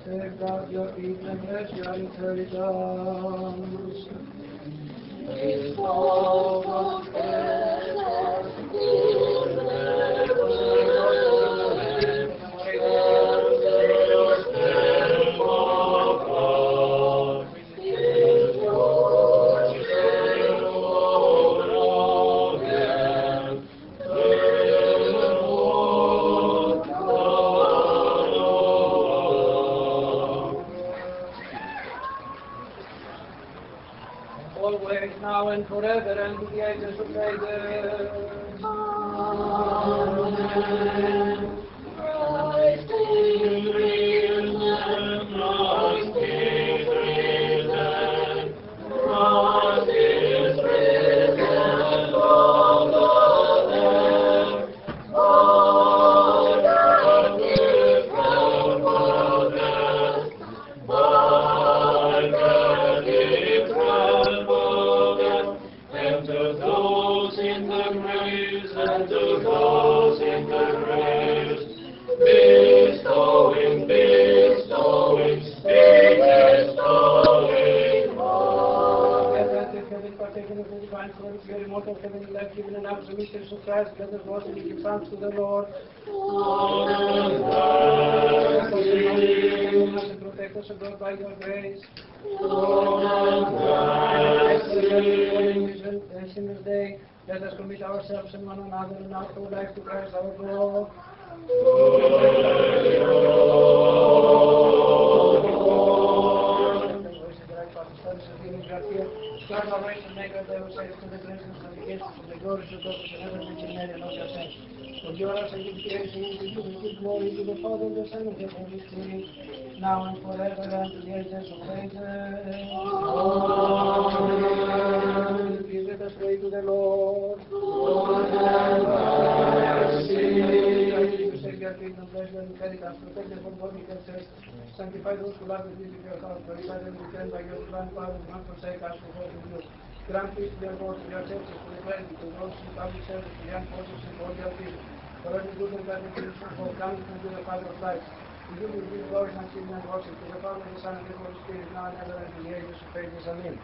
Safeguard your people and bless your inheritance. Always, now and forever, and to the ages of ages. Amen. Christ is risen, Christ is risen, Christ is risen from the dead. By that different wonders, by that different wonders, and to those in the graves, and to those in the graves, bestowing, bestowing, speak bestowing more. Having partaken of the divine service, your immortal heavenly life given and absolute mysteries of Christ, let us worship and give thanks to the Lord. Protect us, O God, by your grace. In this day, let us commit ourselves and one another and our whole life to Christ our Lord. God our race and make our devil safe to the blessings and the gifts and the glories of God and heaven which in Mary and all your saints. Forgive us and give creation to you, give glory to the Father, the Son, and the Holy Spirit, now and forever and to the ages of ages. Amen. Please let us pray to the Lord. Lord, have mercy. Save your kingdom, bless your inheritance, protect them from body curses, sanctify those who love the beauty of your house, glorify them in return by your divine power, do not forsake us for holding you. Grant peace to your courts, to your churches, to the clergy, to those in public service, to young forces and all your people, for every good and godly thing for coming to the Father of lights. To you will give glory and thanksgiving and worship, to the Father, the Son, and the Holy Spirit, now and ever, and to the ages of ages. Amen.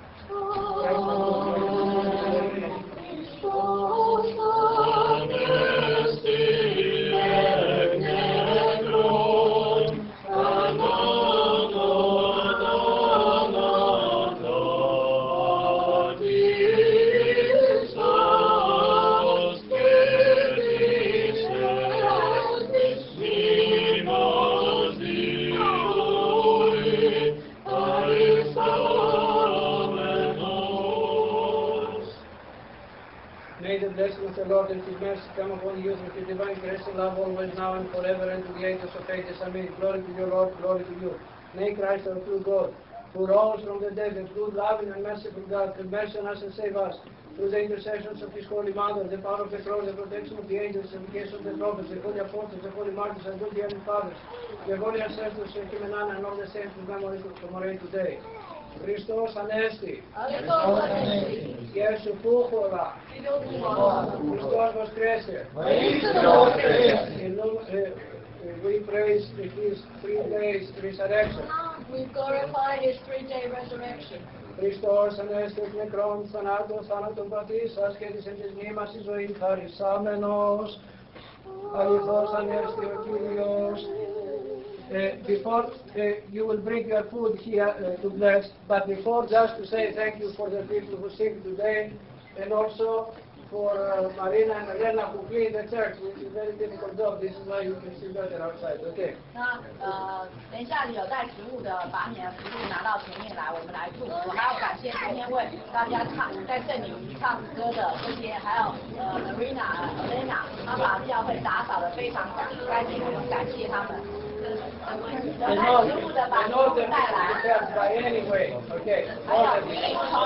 May the blessing of the Lord and His mercy come upon you with His divine grace and love always, now and forever, and to the ages of ages. Amen. Glory to you, Lord, glory to you. May Christ our true God, who rose from the dead, the good, loving, and merciful God, have mercy on us and save us. Through the intercessions of His Holy Mother, the power of the cross, the protection of the angels, and the case of the prophets, the holy apostles, the holy martyrs, and good heavenly fathers, the holy ancestors, Him and Anna, and all the saints who commemorate today. Χριστός Ανέστη. Ιησού Φούχολα. Χριστός Βοσκρέσε. We praise His 3 days resurrection. We glorify His 3-day resurrection. Χριστός Ανέστη εκ νεκρών θανάτων πατήσας και της εν της μνήμας εις ζωήν χαρισάμενος. Αληθώς Ανέστη ο Κύριος. Before you will bring your food here to bless, but before, just to say thank you for the people who sing today, and also for Marina and Elena who clean the church, which is a very difficult job. This is why you can see better outside. Okay. 等一下有带食物的，把你的食物拿到前面来，我们来祝福。还要感谢今天为大家在这里唱歌的这些，还有Marina、Elena， 他把教会打扫得非常干净，我们感谢他们。有带食物的把食物带来。